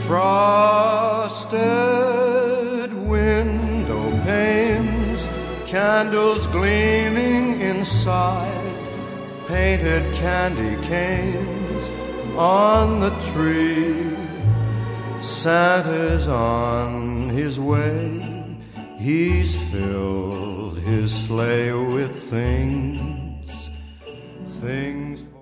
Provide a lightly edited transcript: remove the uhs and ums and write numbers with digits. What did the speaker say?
Frosted window panes, candles gleaming inside, painted candy canes on the tree. Santa's on his way, he's filled his sleigh with things